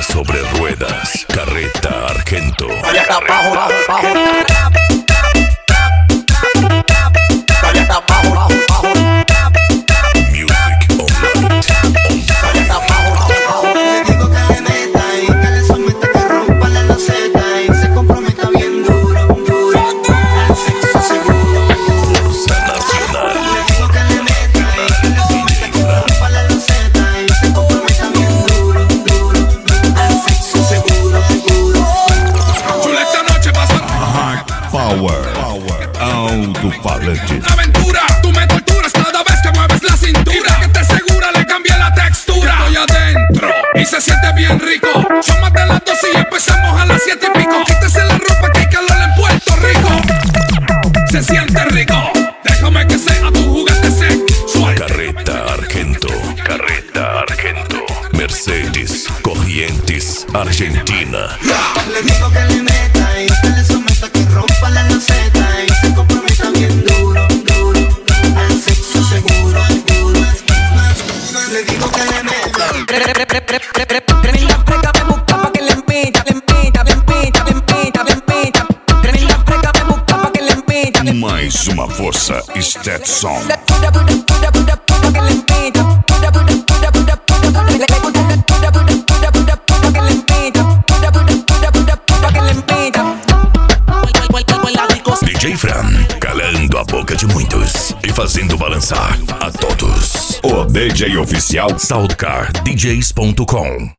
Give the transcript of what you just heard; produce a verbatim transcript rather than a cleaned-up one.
Máquina sobre ruedas. Carreta Argento. Vaya está bajo, bajo, bajo. Vaya está bajo, bajo, bajo. Music online. Vaya está bajo, bajo, bajo. Le digo que le meta y que le someta, que rompa la loseta y se comprometa bien duro, duro, al sexo seguro. Fuerza Nacional. Le digo que le meta y que le someta, que rompa la loseta y se comprometa bien duro, duro, al sexo seguro, seguro. Chula, esta noche pasa Hard Power. Alto-falantes. una aventura. Tú me torturas cada vez que mueves la cintura. Y que te segura le cambia la textura. Estoy adentro y se siente bien rico. Son más de las dos y empezamos a las siete y pico. Quítese la ropa que hay calor en Puerto Rico. Se siente rico. Déjame que sea tu juguete sexual. Carreta Argento. Carreta Argento. Mercedes. Corrientes. Argentina. Le digo que le meta y que le someta, que rompa la loseta y se comprometa bien duro, duro, al sexo seguro, seguro. Le digo que le meta. Tremenda freca me busca pa' que le empita, le empita, le empita, le empita, le empita. Tremenda freca me busca pa' que le empita, le Mais uma força Stetson. empita. Pura, pura, pura, pura, pura que le empita. Pura, pura, pura, pura, pura, pura, le gusta. Pura, pura, pura, pura, pura que le empita. Pura, pura, pura, pura, pura que le empita. D J Fran, calando a boca de muitos e fazendo balançar a todos. O D J oficial Soundcar D Js ponto com.